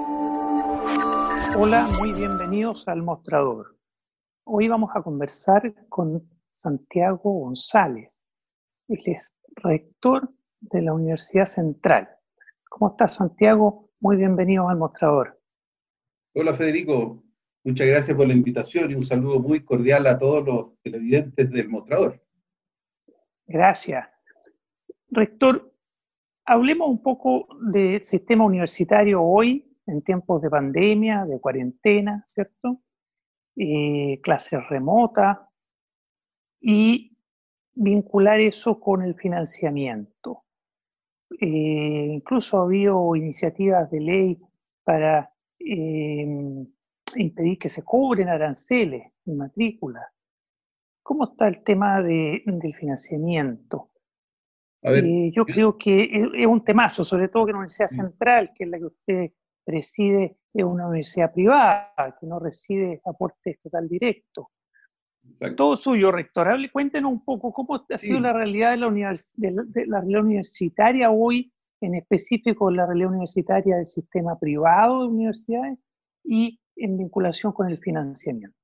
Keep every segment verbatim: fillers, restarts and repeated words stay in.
Hola, muy bienvenidos al Mostrador. Hoy vamos a conversar con Santiago González. Él es rector de la Universidad Central. ¿Cómo estás, Santiago? Muy bienvenidos al Mostrador. Hola Federico, muchas gracias por la invitación y un saludo muy cordial a todos los televidentes del Mostrador. Gracias. Rector, hablemos un poco del sistema universitario hoy, en tiempos de pandemia, de cuarentena, ¿cierto? Eh, clases remotas y vincular eso con el financiamiento. Eh, incluso ha habido iniciativas de ley para eh, impedir que se cobren aranceles en matrícula. ¿Cómo está el tema de, del financiamiento? A ver, Eh, yo yo- creo que es, es un temazo, sobre todo que la Universidad sí, Central, que es la que usted preside, es una universidad privada, que no recibe aporte estatal directo. exacto. Todo suyo, rector. Hable- Cuéntenos un poco cómo ha sido Sí, la realidad de la, univers de la, de la realidad universitaria hoy, en específico la realidad universitaria del sistema privado de universidades y en vinculación con el financiamiento.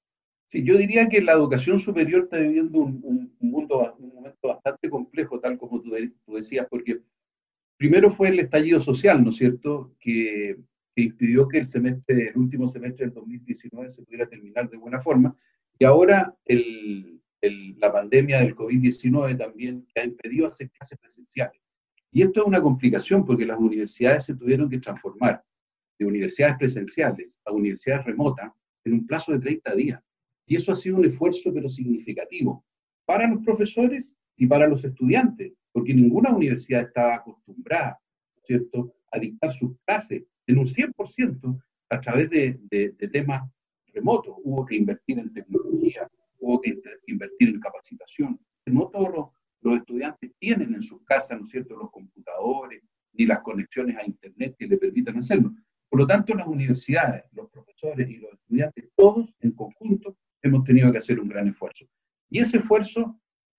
sí, yo diría que la educación superior está viviendo un, un- un mundo, un momento bastante complejo, tal como tú, de- tú decías, porque primero fue el estallido social, ¿no es cierto?, que, que impidió que el semestre, el último semestre del dos mil diecinueve se pudiera terminar de buena forma, y ahora el, el- la pandemia del COVID diecinueve también ha impedido hacer clases presenciales. Y esto es una complicación porque las universidades se tuvieron que transformar de universidades presenciales a universidades remotas en un plazo de treinta días. Y eso ha sido un esfuerzo, pero significativo, para los profesores y para los estudiantes, porque ninguna universidad estaba acostumbrada, ¿cierto?, a dictar sus clases en un cien por ciento a través de, de, de temas remotos. Hubo que invertir en tecnología, hubo que invertir en capacitación. No todos los, los estudiantes tienen en sus casas, ¿no es cierto?, los computadores ni las conexiones a Internet que le permitan hacerlo. Por lo tanto, las universidades, los profesores y los estudiantes, todos en conjunto, hemos tenido que hacer un gran esfuerzo. Y ese esfuerzo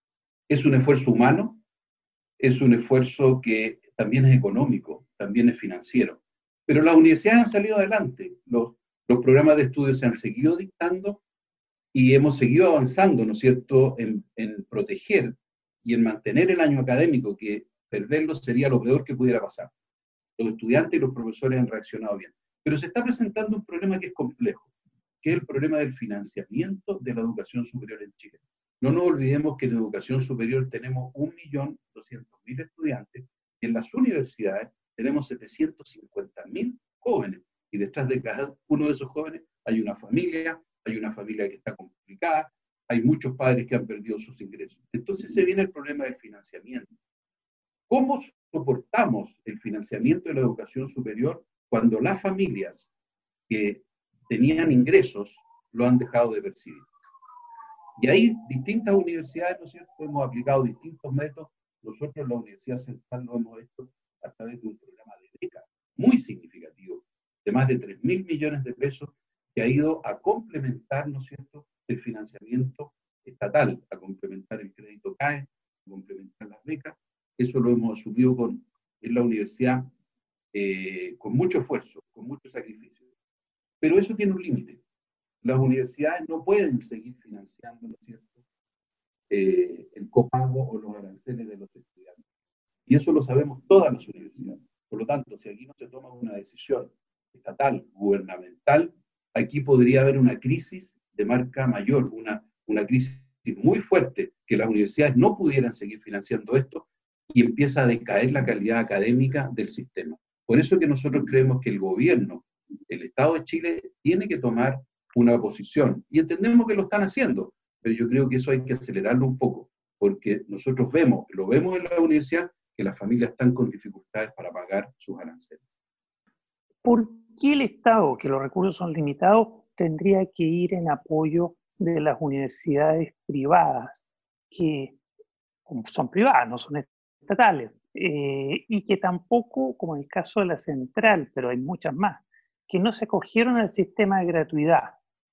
es un esfuerzo humano, es un esfuerzo que también es económico, también es financiero. Pero las universidades han salido adelante, los, los programas de estudio se han seguido dictando y hemos seguido avanzando, ¿no es cierto?, en, en proteger y en mantener el año académico, que perderlo sería lo peor que pudiera pasar. Los estudiantes y los profesores han reaccionado bien. Pero se está presentando un problema que es complejo, que es el problema del financiamiento de la educación superior en Chile. No nos olvidemos que en educación superior tenemos un millón doscientos mil estudiantes y en las universidades tenemos setecientos cincuenta mil jóvenes. Y detrás de cada uno de esos jóvenes hay una familia, hay una familia que está complicada, hay muchos padres que han perdido sus ingresos. Entonces se viene el problema del financiamiento. ¿Cómo soportamos el financiamiento de la educación superior cuando las familias que tenían ingresos lo han dejado de percibir? Y ahí distintas universidades, ¿no es cierto?, hemos aplicado distintos métodos. Nosotros en la Universidad Central lo hemos hecho a través de un programa de becas muy significativo, de más de tres mil millones de pesos, que ha ido a complementar, ¿no es cierto?, el financiamiento estatal, a complementar el crédito C A E, a complementar las becas. Eso lo hemos asumido con, en la universidad eh, con mucho esfuerzo, con mucho sacrificio. Pero eso tiene un límite. Las universidades no pueden seguir financiando, ¿no es cierto?, eh, el copago o los aranceles de los estudiantes. Y eso lo sabemos todas las universidades. Por lo tanto, si aquí no se toma una decisión estatal, gubernamental, aquí podría haber una crisis de marca mayor, una, una crisis muy fuerte, que las universidades no pudieran seguir financiando esto y empieza a decaer la calidad académica del sistema. Por eso que nosotros creemos que el gobierno, el Estado de Chile, tiene que tomar una posición. Y entendemos que lo están haciendo, pero yo creo que eso hay que acelerarlo un poco, porque nosotros vemos, lo vemos en la universidad, que las familias están con dificultades para pagar sus aranceles. ¿Por qué el Estado, que los recursos son limitados, tendría que ir en apoyo de las universidades privadas, que son privadas, no son estatales, eh, y que tampoco, como en el caso de la Central, pero hay muchas más, que no se acogieron al sistema de gratuidad?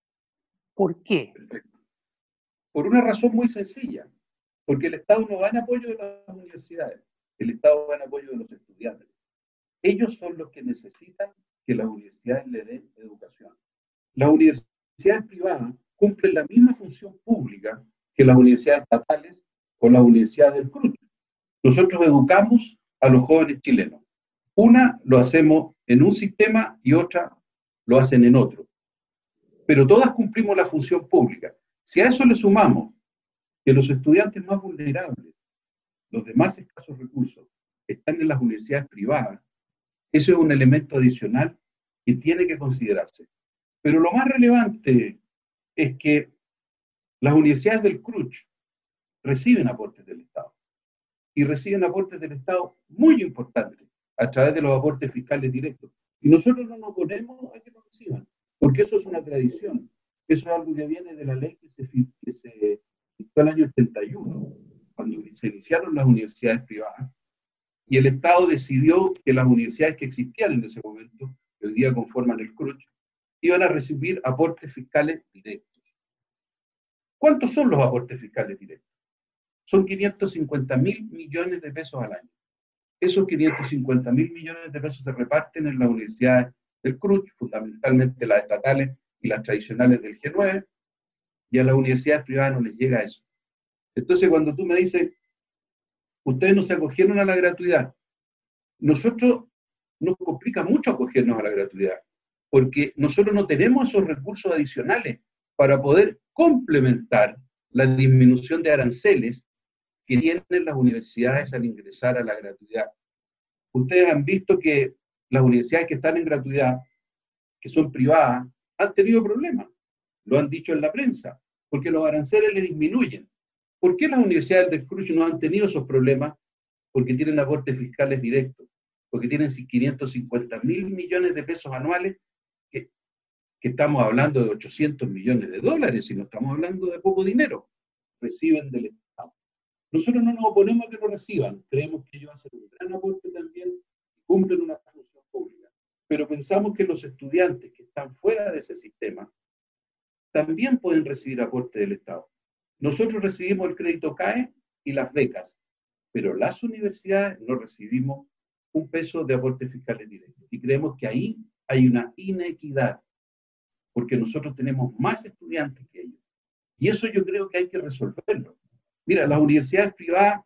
¿Por qué? Perfecto. Por una razón muy sencilla, porque el Estado no va en apoyo de las universidades, el Estado va en apoyo de los estudiantes. Ellos son los que necesitan que las universidades le den educación. Las universidades privadas cumplen la misma función pública que las universidades estatales o las universidades del C R U C. Nosotros educamos a los jóvenes chilenos. Una lo hacemos en un sistema y otra lo hacen en otro. Pero todas cumplimos la función pública. Si a eso le sumamos que los estudiantes más vulnerables, los de más escasos recursos, están en las universidades privadas, eso es un elemento adicional que tiene que considerarse. Pero lo más relevante es que las universidades del C R U C reciben aportes del Estado. Y reciben aportes del Estado muy importantes a través de los aportes fiscales directos. Y nosotros no nos oponemos a que lo reciban, porque eso es una tradición. Eso es algo que viene de la ley que se, que se dictó el año ochenta y uno, cuando se iniciaron las universidades privadas. Y el Estado decidió que las universidades que existían en ese momento, que hoy día conforman el C R U C, iban a recibir aportes fiscales directos. ¿Cuántos son los aportes fiscales directos? Son quinientos cincuenta mil millones de pesos al año. Esos quinientos cincuenta mil millones de pesos se reparten en las universidades del C R U C, fundamentalmente las estatales y las tradicionales del G nueve, y a las universidades privadas no les llega eso. Entonces, cuando tú me dices, ustedes no se acogieron a la gratuidad, nosotros nos complica mucho acogernos a la gratuidad, porque nosotros no tenemos esos recursos adicionales para poder complementar la disminución de aranceles que tienen las universidades al ingresar a la gratuidad. Ustedes han visto que las universidades que están en gratuidad, que son privadas, han tenido problemas. Lo han dicho en la prensa, porque los aranceles le disminuyen. ¿Por qué las universidades del C R U C no han tenido esos problemas? Porque tienen aportes fiscales directos, porque tienen quinientos cincuenta mil millones de pesos anuales, que, que estamos hablando de ochocientos millones de dólares, y no estamos hablando de poco dinero, reciben del Estado. Nosotros no nos oponemos a que lo reciban, creemos que ellos hacen un gran aporte también y cumplen una función pública, pero pensamos que los estudiantes que están fuera de ese sistema también pueden recibir aporte del Estado. Nosotros recibimos el crédito C A E y las becas, pero las universidades no recibimos un peso de aportes fiscales directos, y creemos que ahí hay una inequidad, porque nosotros tenemos más estudiantes que ellos, y eso yo creo que hay que resolverlo. Mira, las universidades privadas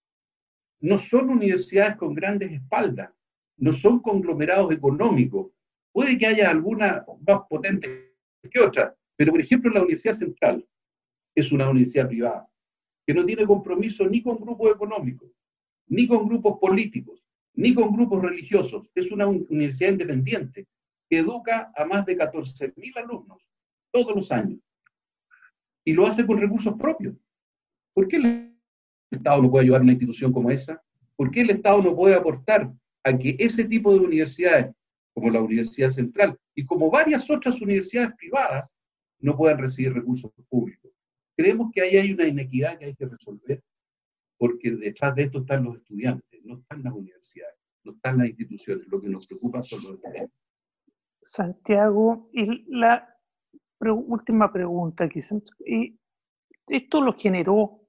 no son universidades con grandes espaldas, no son conglomerados económicos. Puede que haya alguna más potente que otra, pero por ejemplo la Universidad Central es una universidad privada que no tiene compromiso ni con grupos económicos, ni con grupos políticos, ni con grupos religiosos. Es una universidad independiente que educa a más de catorce mil alumnos todos los años, y lo hace con recursos propios. ¿Por qué el Estado no puede ayudar a una institución como esa? ¿Por qué el Estado no puede aportar a que ese tipo de universidades, como la Universidad Central y como varias otras universidades privadas, no puedan recibir recursos públicos? Creemos que ahí hay una inequidad que hay que resolver, porque detrás de esto están los estudiantes, no están las universidades, no están las instituciones. Lo que nos preocupa son los estudiantes. Santiago, y la pre última pregunta quizás, y esto lo generó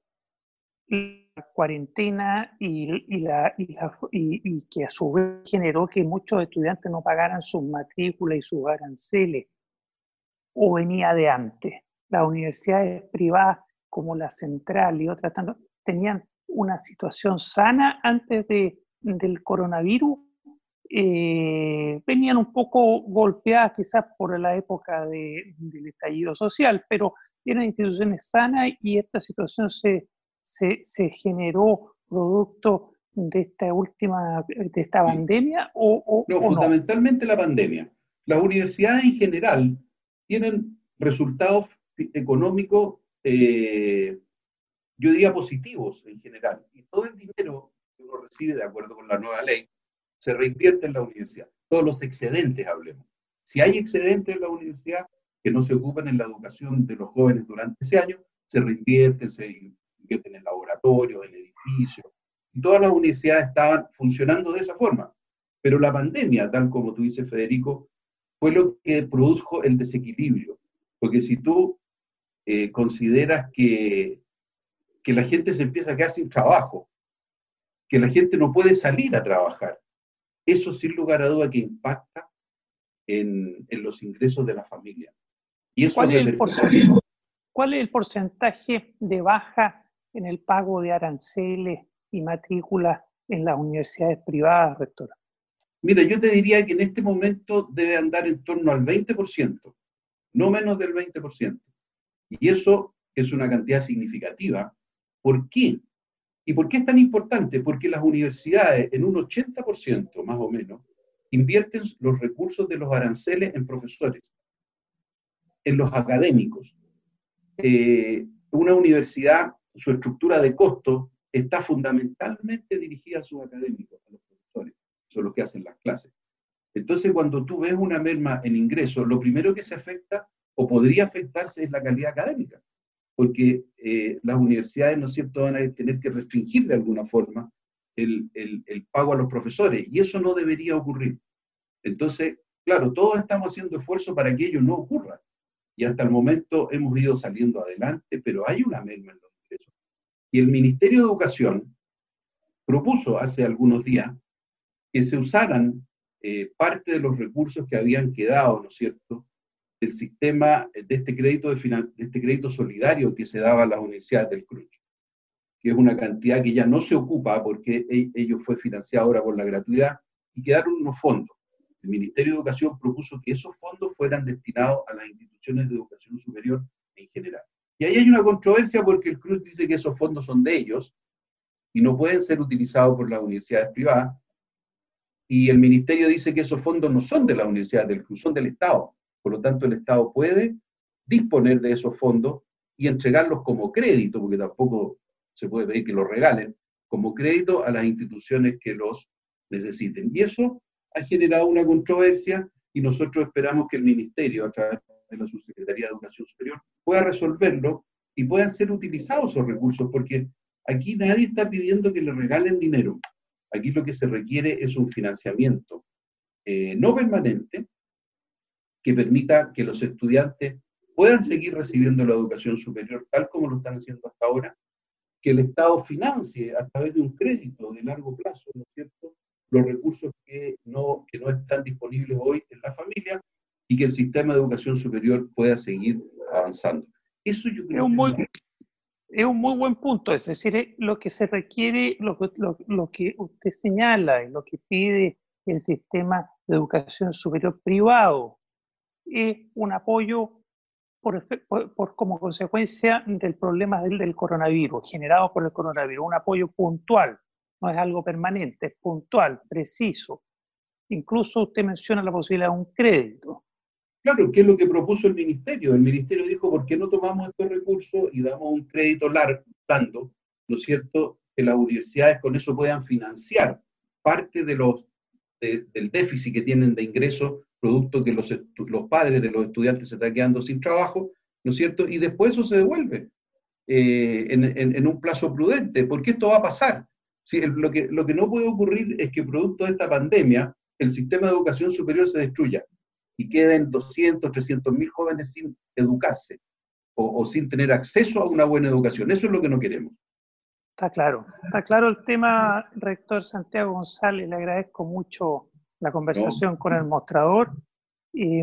la cuarentena y, y, la, y, la, y, y que a su vez generó que muchos estudiantes no pagaran sus matrículas y sus aranceles, o venía de antes. Las universidades privadas como la Central y otras tenían una situación sana antes de, del coronavirus, eh, venían un poco golpeadas quizás por la época de, del estallido social, pero eran instituciones sanas, y esta situación se, se, se generó producto de esta última, de esta Sí. pandemia, o, o no, o fundamentalmente no? la pandemia. Las universidades en general tienen resultados económicos, eh, yo diría positivos en general, y todo el dinero que uno recibe de acuerdo con la nueva ley se reinvierte en la universidad. Todos los excedentes, hablemos. Si hay excedentes en la universidad que no se ocupan en la educación de los jóvenes durante ese año, se reinvierten, se invierten en laboratorios, en edificios, y todas las universidades estaban funcionando de esa forma. Pero la pandemia, tal como tú dices, Federico, fue lo que produjo el desequilibrio. Porque si tú eh, consideras que, que la gente se empieza a quedar sin trabajo, que la gente no puede salir a trabajar, eso sin lugar a duda que impacta en, en los ingresos de la familia. Y eso ¿Cuál es, el porcentaje, ¿Cuál es el porcentaje de baja en el pago de aranceles y matrículas en las universidades privadas, rector? Mira, yo te diría que en este momento debe andar en torno al veinte por ciento, no menos del veinte por ciento. Y eso es una cantidad significativa. ¿Por qué? ¿Y por qué es tan importante? Porque las universidades, en un ochenta por ciento más o menos, invierten los recursos de los aranceles en profesores, en los académicos. Eh, una universidad, su estructura de costos está fundamentalmente dirigida a sus académicos, a los profesores, son los que hacen las clases. Entonces, cuando tú ves una merma en ingresos, lo primero que se afecta o podría afectarse es la calidad académica, porque eh, las universidades, ¿no es cierto?, van a tener que restringir de alguna forma el, el, el pago a los profesores, y eso no debería ocurrir. Entonces, claro, todos estamos haciendo esfuerzos para que ello no ocurra, y hasta el momento hemos ido saliendo adelante, pero hay una merma en los ingresos. Y el Ministerio de Educación propuso hace algunos días que se usaran eh, parte de los recursos que habían quedado, ¿no es cierto?, del sistema de este crédito, de, finan de este crédito solidario que se daba a las universidades del C R U C, que es una cantidad que ya no se ocupa porque e ello fue financiado ahora por la gratuidad, y quedaron unos fondos. El Ministerio de Educación propuso que esos fondos fueran destinados a las instituciones de educación superior en general. Y ahí hay una controversia porque el C R U C dice que esos fondos son de ellos y no pueden ser utilizados por las universidades privadas, y el Ministerio dice que esos fondos no son de las universidades del C R U C, son del Estado. Por lo tanto, el Estado puede disponer de esos fondos y entregarlos como crédito, porque tampoco se puede pedir que los regalen, como crédito a las instituciones que los necesiten. Y eso ha generado una controversia y nosotros esperamos que el Ministerio, a través de la Subsecretaría de Educación Superior, pueda resolverlo y puedan ser utilizados esos recursos, porque aquí nadie está pidiendo que le regalen dinero. Aquí lo que se requiere es un financiamiento eh, no permanente, que permita que los estudiantes puedan seguir recibiendo la educación superior tal como lo están haciendo hasta ahora, que el Estado financie a través de un crédito de largo plazo, ¿no es cierto?, los recursos que no, que no están disponibles hoy en la familia, y que el sistema de educación superior pueda seguir avanzando. Eso yo creo es un muy, que... es un muy buen punto, es decir, lo que se requiere, lo, lo, lo que usted señala y lo que pide el sistema de educación superior privado es un apoyo por, por, por como consecuencia del problema del, del coronavirus, generado por el coronavirus, un apoyo puntual, no es algo permanente, es puntual, preciso. Incluso usted menciona la posibilidad de un crédito. Claro, ¿qué es lo que propuso el Ministerio? El Ministerio dijo, ¿por qué no tomamos estos recursos y damos un crédito largo, dando, ¿no es cierto?, que las universidades con eso puedan financiar parte de los, de, del déficit que tienen de ingresos, producto que los, los padres de los estudiantes se están quedando sin trabajo, ¿no es cierto?, y después eso se devuelve eh, en, en, en un plazo prudente, porque esto va a pasar. ¿Sí? Lo que, lo que no puede ocurrir es que producto de esta pandemia el sistema de educación superior se destruya y queden doscientos, trescientos mil jóvenes sin educarse o, o sin tener acceso a una buena educación. Eso es lo que no queremos. Está claro, está claro el tema, rector Santiago González, le agradezco mucho la conversación no. con el mostrador y,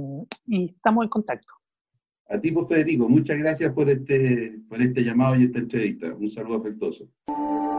y estamos en contacto. A ti, pues, Federico, muchas gracias por este, por este llamado y esta entrevista. Un saludo afectuoso.